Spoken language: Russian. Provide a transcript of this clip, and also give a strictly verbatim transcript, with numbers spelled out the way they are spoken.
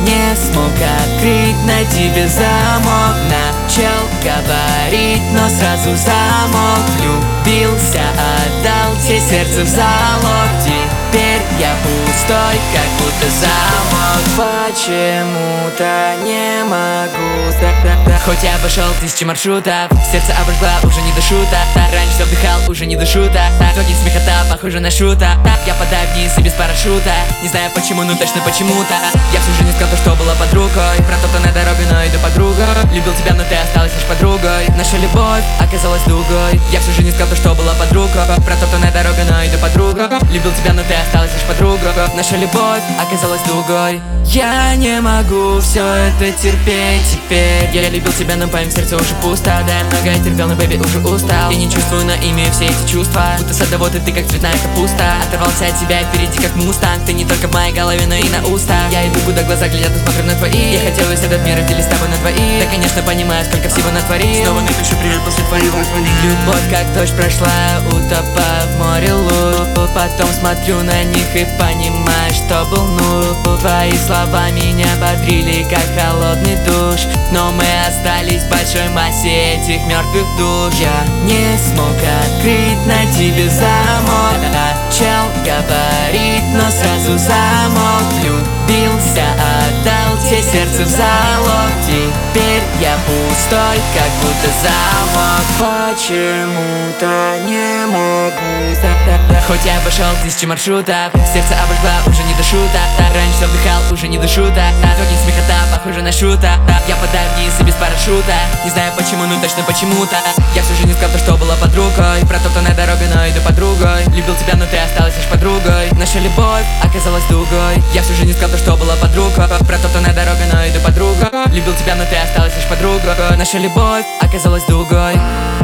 не смог открыть на тебе замок. Начал говорить, но сразу замолк. Влюбился, отдал тебе сердце в залог. Теперь я пустой, как будто замок. Почему-то не могу. Хоть я обошел тысячи маршрутов, сердце обожгла, уже не до шуток. Раньше все вдыхал, уже не до шуток. Тонет смехота, похоже на шута. Я падаю вниз и без парашюта. Не знаю почему, но точно почему-то. Я всю жизнь искал то, что было под рукой. Про то, кто на дороге, но иду подруга. Любил тебя, но ты осталась лишь подругой. Наша любовь оказалась дугой. Я всю жизнь искал то, что было под рукой. Про то, кто на дороге, но иду подруга. Любил тебя, но ты осталась лишь подруга. Наша любовь оказалась дугой. Я не могу все это терпеть теперь. Я любил тебя, но по моем сердце уже пусто. Да, я многое терпел, но бэби уже устал. Я не чувствую, но ими все эти чувства. Будто садовод, и ты как цветная капуста. Оторвался от тебя впереди как мустанг. Ты не только в моей голове, но и на устах. Я иду, куда глаза глядят, и смотрю на твои. Я хотел весь этот мир разделить с тобой на двоих. Да, конечно, понимаю, сколько всего натворил. Снова напишу привет после твоего звонка. Любовь как дождь прошла, утопая в море лук. Потом смотрю на них и понимаю, что был ну. Твои слова меня бодрили, как холодный душ. Но мы остались в большой массе этих мертвых душ. Я не смог открыть на тебе замок. Начал говорить, но сразу замолк. Влюбился, отдал тебе сердце в залог. Теперь я пустой, как будто замок. Почему-то не могу. Хоть я обошел тысячи маршрутов, сердце обожгла, уже не до шуток. Раньше все вдыхал, уже не до шуток. Тонет смехота, похоже на шута. Я падаю вниз и без парашюта. Не знаю почему, но точно почему-то. Я всю жизнь искал то, что было под рукой. Про то, кто на дороге, но иду подругой. Любил тебя, но ты осталась лишь подругой. Наша любовь оказалась дугой. Я всю жизнь искал то, что было под рукой. Про то, кто на дороге, но иду подругой. Любил тебя, но ты осталась лишь подругой. Наша любовь оказалась дугой.